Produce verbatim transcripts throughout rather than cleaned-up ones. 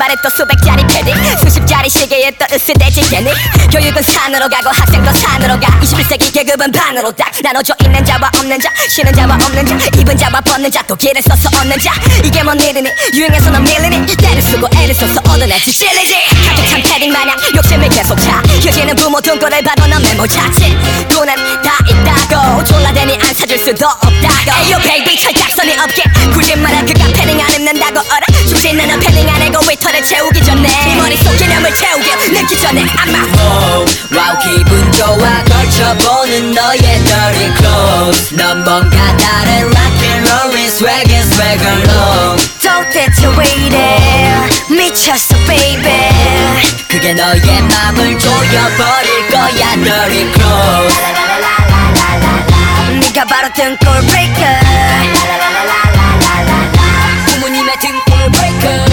신발에 또 수백짜리 패딩 수십짜리 시계에 또 으스대지게니 교육은 산으로 가고 학생도 산으로 가 이십일 세기 계급은 반으로 딱 나눠져 있는 자와 없는 자 쉬는 자와 없는 자 입은 자와 벗는 자 또 길을 써서 얻는 자 이게 뭔 일이니 유행에서는 밀리니 때를 쓰고 애를 써서 얻은 애지 찔리지 가득한 패딩 마냥 욕심을 계속 차 휴지는 부모 등골을 봐도 넌 메모 자칫 돈은 다 있다고 졸라대니 안 사줄 수도 없다고 에이요 베이비 철딱선이 없게 굳이 말아 그가 패딩 안 입는다고 어라 죽지 나는 패딩 안 해고 웨이터를 채우기 전에 네 머릿속 개념을 채우게 늦기 전에 아마 oh, 와우 기분 좋아 걸쳐보는 너의 dirty clothes 넌 뭔가 다른 rock and rollin' swag and swag alone 도대체 왜 이래 미쳤어 baby 그게 너의 맘을 조여버릴 거야 dirty clothes 네가 바로 등골 breaker 부모님의 등골 breaker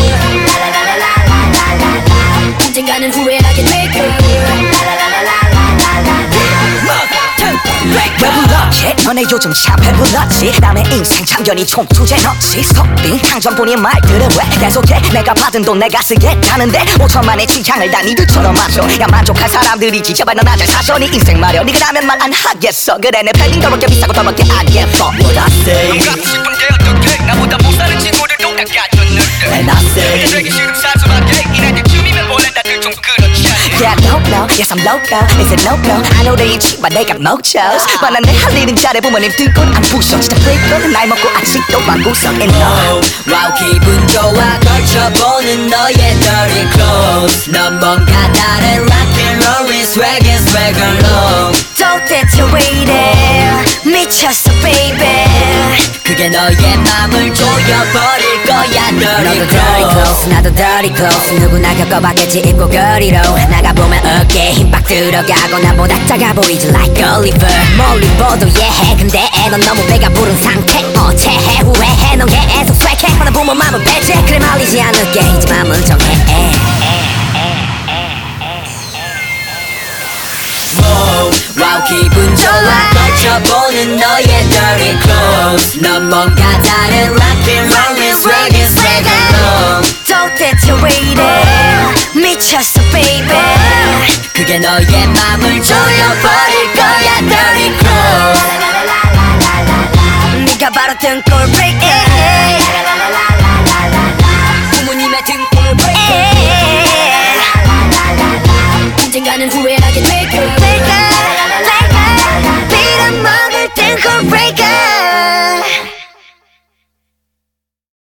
언젠가는 후회하게 될 거야 왜 불렀지? 너네 요즘 샵에 불렀지? 남의 인생 참견이 총투제 넣지 석빙 항전뿐인 말들은 왜 계속해 내가 받은 돈 내가 쓰겠다는데 오천만의 취향을 다 니들처럼 맞춰 야 만족할 사람들이지 제발 넌 아재 사셔 네 인생 마련 네가 나면 말 안 하겠어 그래 내 패딩 더럽게 비싸고 더럽게 안 예뻐 What I say 넌 갖고 싶은데 어떡해 나보다 못 사는 친구들도 다 가졌는데 And I say 이게 되기 싫음 사소하게 이날쯤이면 원래 다들 좀 그렇지 않니 Yeah, no, no, yes I'm loco Is it no, no, I know they cheap but they got mochos but 난 내 할 일은 잘해 부모님 등골 안 부셔 진짜 플리퍼 날 먹고 아직도 방구석 in love 와우 기분 좋아 걸쳐보는 너의 dirty clothes 넌 뭔가 다른 rock and rollin' swag and swag alone 도대체 왜 이래 미쳤어 baby 그게 너의 맘을 조여버릴 거야 dirty 너도 dirty clothes clothes 나도 dirty clothes 누구나 겪어봤겠지 입고 거리로 나가보면 어깨에 힘 빡 들어가고 나보다 작아 보이지 like Oliver 멀리 보도 예해 근데 넌 너무 배가 부른 상태 어체해 후회해 넌 계속 swag해 뻔한 부모 맘은 배제 그래 말리지 않을게 이제 맘을 정해 와우 기분 좋아 걸쳐보는 너의 dirty clothes 넌 뭔가 다른 rock and rollin' swag and swag alone 도대체 왜 이래 미쳤어 baby 그게 너의 맘을 조여버릴 거야 dirty clothes 네가 바로 등골 breaker 부모님의 등골 breaker 언젠가는 후회